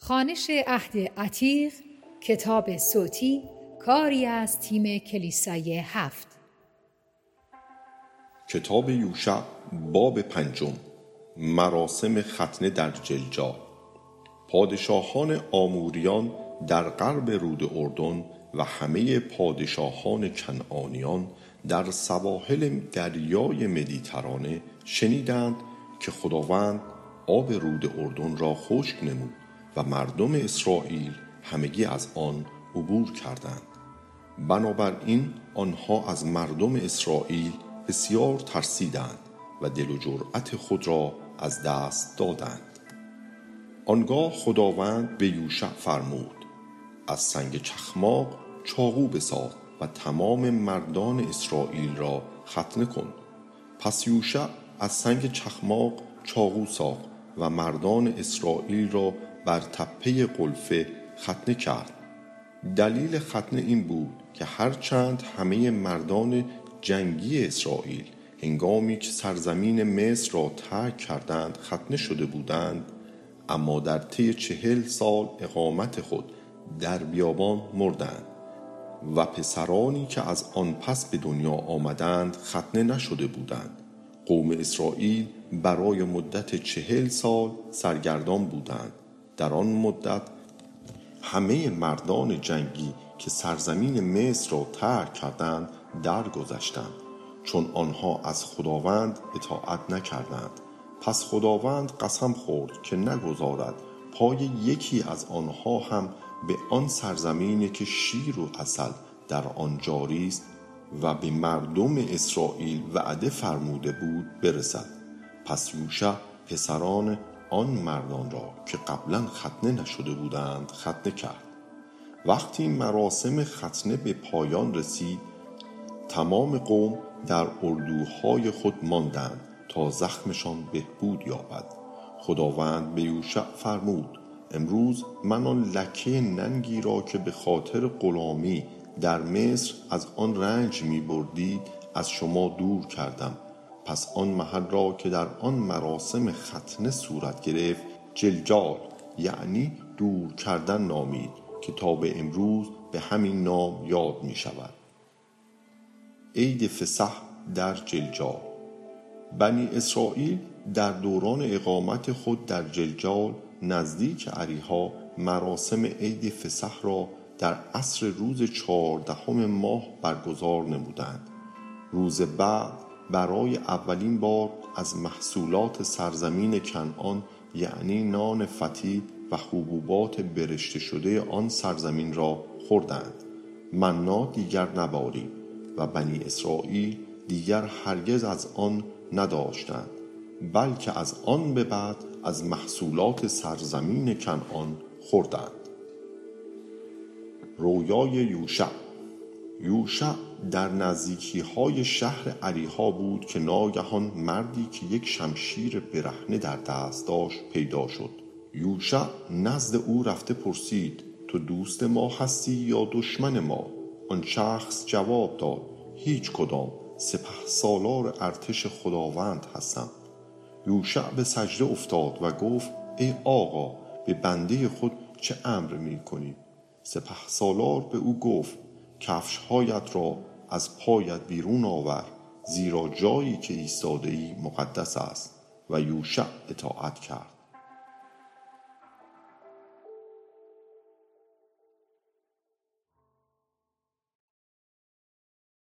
خوانش عهد عتیق، کتاب صوتی، کاری از تیم کلیسای 7. کتاب یوشع باب 5. مراسم ختنه در جلجال. پادشاهان آموریان در غرب رود اردن و همه پادشاهان کنعانیان در سواحل دریای مدیترانه شنیدند که خداوند آب رود اردن را خشک نمود و مردم اسرائیل همگی از آن عبور کردند. بنابراین آنها از مردم اسرائیل بسیار ترسیدند و دل و جرأت خود را از دست دادند. آنگاه خداوند به یوشع فرمود: از سنگ چخماق چاقو بساز و تمام مردان اسرائیل را ختنه کن. پس یوشع از سنگ چخماق چاقو ساخت و مردان اسرائیل را بر تپه قلفه ختنه کرد. دلیل ختنه این بود که هرچند همه مردان جنگی اسرائیل هنگامی که سرزمین مصر را ترک کردند ختنه شده بودند، اما در طی 40 سال اقامت خود در بیابان مردند و پسرانی که از آن پس به دنیا آمدند ختنه نشده بودند. قوم اسرائیل برای مدت 40 سال سرگردان بودند. در آن مدت همه مردان جنگی که سرزمین مصر را ترک کردند درگذشتند، چون آنها از خداوند اطاعت نکردند. پس خداوند قسم خورد که نگذارد پای یکی از آنها هم به آن سرزمینی که شیر و عسل در آن جاری است و به مردم اسرائیل وعده فرموده بود برسد. پس یوشع پسران آن مردان را که قبلا ختنه نشده بودند ختنه کرد. وقتی مراسم ختنه به پایان رسید، تمام قوم در اردوهای خود ماندند تا زخمشان بهبود یابد. خداوند به یوشع فرمود: امروز من آن لکه ننگی را که به خاطر غلامی در مصر از آن رنج می بردید از شما دور کردم. پس آن محل را که در آن مراسم ختنه صورت گرفت جلجال، یعنی دور کردن نامید که تا به امروز به همین نام یاد می شود. عید فسح در جلجال. بنی اسرائیل در دوران اقامت خود در جلجال نزدیک اریحا مراسم عید فسح را در عصر روز 14 ماه برگزار نمودند. روز بعد برای اولین بار از محصولات سرزمین کنعان، یعنی نان فطیر و حبوبات برشته شده آن سرزمین را خوردند. منا دیگر نبارید و بنی اسرائیل دیگر هرگز از آن نداشتند، بلکه از آن به بعد از محصولات سرزمین کنعان خوردند. رویای یوشع. یوشع در نزدیکی‌های شهر اریحا بود که ناگهان مردی که یک شمشیر برهنه در دست داشت پیدا شد. یوشع نزد او رفته پرسید: تو دوست ما هستی یا دشمن ما؟ آن شخص جواب داد: هیچ کدام، سپهسالار ارتش خداوند هستم. یوشع به سجده افتاد و گفت: ای آقا، به بنده خود چه امر می کنی؟ سپهسالار به او گفت: کفش‌هایت را از پایت بیرون آور، زیرا جایی که ایستاده ای مقدس است. و یوشع اطاعت کرد.